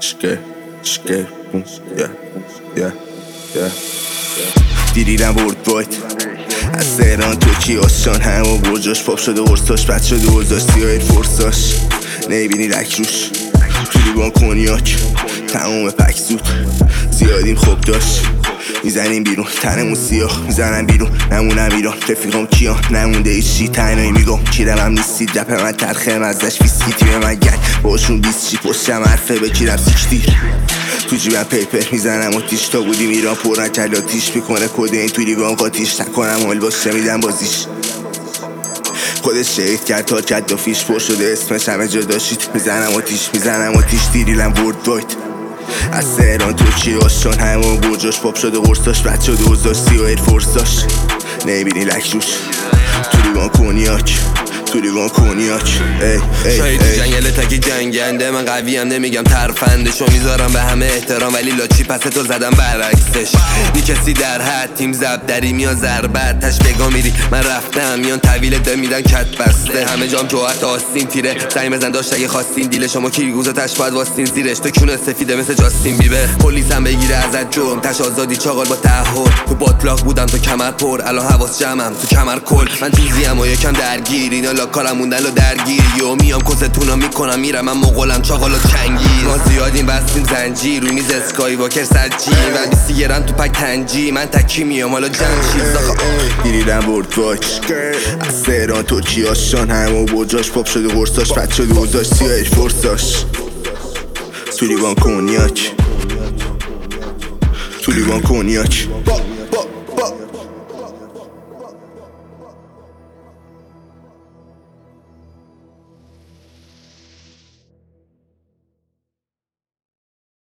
Skate, boom, yeah. دیریدم برد باید از تهران ترکیه آسان همه برجاش پاپ شده ورساش بد شده اوزاش سیاه فرساش نمیبینی لک روش تو لیوان کنیاک تموم پک زود زیادیم خوب داشت میزنیم بیرون تنمون سیاه میزنم بیرون نمونم ایران رفیقام کیان نمونده ایشی تنهایی میگم کیرم هم نیستید رپ من ترخه مزدش ویسکی تیم من گنگ باشون 20 چی پشتم حرفه بکیرم سیکتیر تو جیبم پیپر میزنم آتیش تا بودیم ایران پر نکرد آتیش میکنه کده این توی لیوان قاتیش نکنم حال باشه میدم بازیش خودش شهید کرد تا کد و فیش پر شده اسمش همه جا داشتید میزنم آتیش دیریلم ورد واید از تهران ترکیه آشان همون برجاش پاپ شده قرصاش بد شده اوزاش سیاه ایر فورساش نمیبینی لک روش تو لیوان کنیاک شاید تو جنگل تکی جنگنده من قویم نمیگم ترفندشو میذارم به همه احترام ولی لاچی پس تو زدم برعکسش نی کسی در حد تیم زب دری میان ضربت تش بگا میری من رفتم میان طویل ده میدن کت بسته همه جام جوهت آستین تیره سعی مزن داشت اگه خواستین دیل شما کیگوزا تش باید واستین زیرش تو کونه سفیده مثل جاستین بیبر پلیس هم بگیره ازت جرم تش آزادی چاقال با تعهد تو باطلاق بودم تو کمر پر الان حواس جمعم تو کمر کل من تیزیم و یکم درگیر اینا لاکارم موندن و درگیری و میام کستونا میکنم میرم من مغولم چاقال و چنگیر ما زیادیم بستیم زنجیر رو میز اسکای واکر سجی و بیسیگرم تو پک تنجی من تکی میام حالا جمشید دیریدم برد واک از تهران ترکیه آشان همه برجاش پاپ شده قرصاش بد شده اوزاش سیاه ایر فورساش تو لیوان کنیاک